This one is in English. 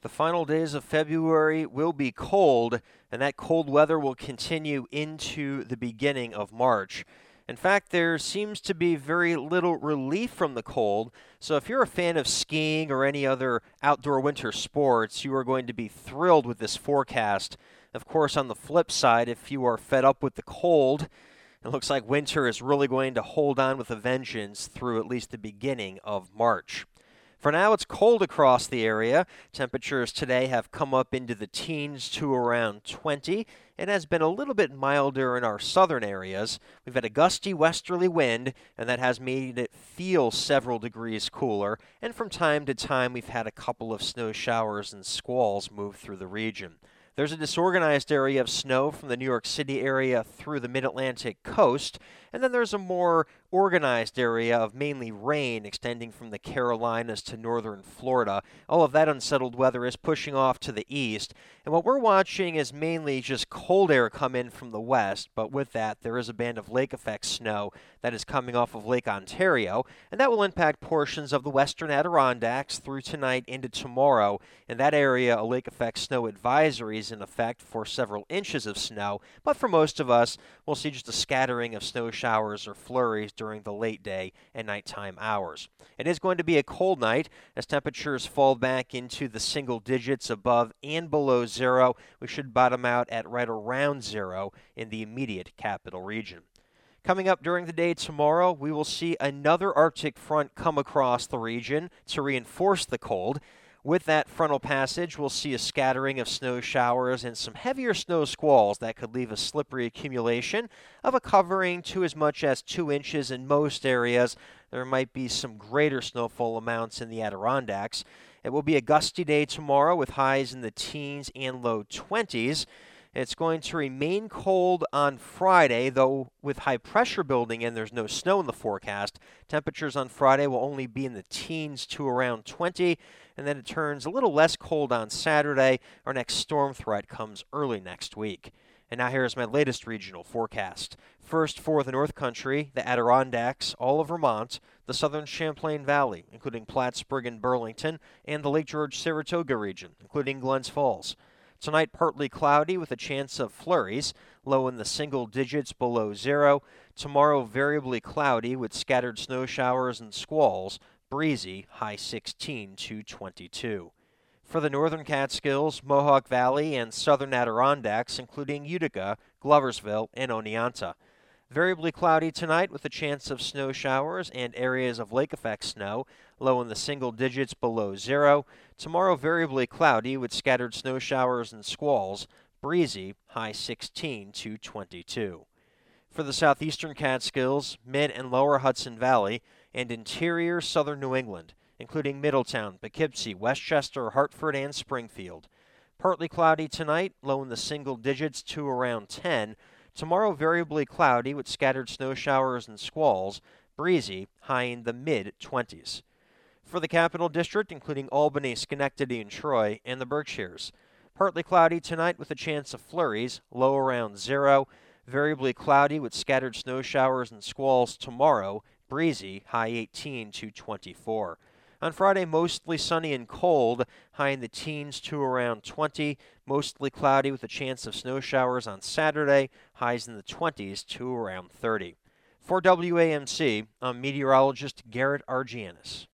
The final days of February will be cold, and that cold weather will continue into the beginning of March. In fact, there seems to be very little relief from the cold, so if you're a fan of skiing or any other outdoor winter sports, you are going to be thrilled with this forecast. Of course, on the flip side, if you are fed up with the cold, it looks like winter is really going to hold on with a vengeance through at least the beginning of March. For now, it's cold across the area. Temperatures today have come up into the teens to around 20. It has been a little bit milder in our southern areas. We've had a gusty westerly wind, and that has made it feel several degrees cooler. And from time to time, we've had a couple of snow showers and squalls move through the region. There's a disorganized area of snow from the New York City area through the mid-Atlantic coast, and then there's a more organized area of mainly rain extending from the Carolinas to northern Florida. All of that unsettled weather is pushing off to the east, and what we're watching is mainly just cold air come in from the west, but with that, there is a band of lake effect snow that is coming off of Lake Ontario, and that will impact portions of the western Adirondacks through tonight into tomorrow. In that area, a lake effect snow advisory is in effect for several inches of snow, but for most of us, we'll see just a scattering of snow showers or flurries during the late day and nighttime hours. It is going to be a cold night as temperatures fall back into the single digits above and below zero. We should bottom out at right around zero in the immediate capital region. Coming up during the day tomorrow, we will see another Arctic front come across the region to reinforce the cold. With that frontal passage, we'll see a scattering of snow showers and some heavier snow squalls that could leave a slippery accumulation of a covering to as much as 2 inches in most areas. There might be some greater snowfall amounts in the Adirondacks. It will be a gusty day tomorrow with highs in the teens and low 20s. It's going to remain cold on Friday, though with high pressure building in, there's no snow in the forecast. Temperatures on Friday will only be in the teens to around 20, and then it turns a little less cold on Saturday. Our next storm threat comes early next week. And now here's my latest regional forecast. First, for the North Country, the Adirondacks, all of Vermont, the southern Champlain Valley, including Plattsburgh and Burlington, and the Lake George-Saratoga region, including Glens Falls. Tonight, partly cloudy with a chance of flurries, low in the single digits below zero. Tomorrow, variably cloudy with scattered snow showers and squalls, breezy, high 16 to 22. For the northern Catskills, Mohawk Valley, and southern Adirondacks, including Utica, Gloversville, and Oneonta. Variably cloudy tonight with a chance of snow showers and areas of lake effect snow, low in the single digits below zero. Tomorrow, variably cloudy with scattered snow showers and squalls, breezy, high 16 to 22. For the southeastern Catskills, mid and lower Hudson Valley, and interior southern New England, including Middletown, Poughkeepsie, Westchester, Hartford, and Springfield. Partly cloudy tonight, low in the single digits to around 10. Tomorrow, variably cloudy with scattered snow showers and squalls, breezy, high in the mid-20s. For the Capital District, including Albany, Schenectady, and Troy, and the Berkshires. Partly cloudy tonight with a chance of flurries, low around zero. Variably cloudy with scattered snow showers and squalls tomorrow, breezy, high 18 to 24. On Friday, mostly sunny and cold, high in the teens to around 20. Mostly cloudy with a chance of snow showers on Saturday, highs in the 20s to around 30. For WAMC, I'm meteorologist Garrett Argianis.